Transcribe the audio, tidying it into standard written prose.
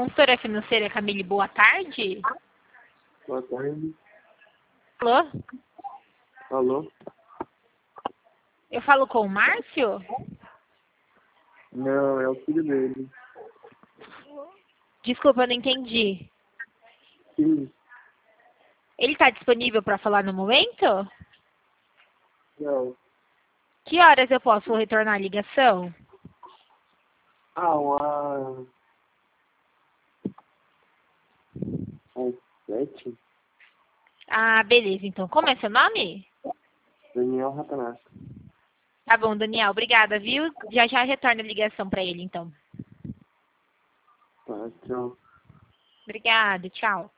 Consultora financeira Camille, boa tarde. Boa tarde. Alô? Alô? Eu falo com o Márcio? Não, é o filho dele. Desculpa, eu não entendi. Sim. Ele está disponível para falar no momento? Não. Que horas eu posso retornar a ligação? Às 7? Ah, beleza, então. Como é seu nome? Daniel Ratanato. Tá bom, Daniel. Obrigada, viu? Já já retorno a ligação para ele, então. Tá, tchau. Obrigada, tchau.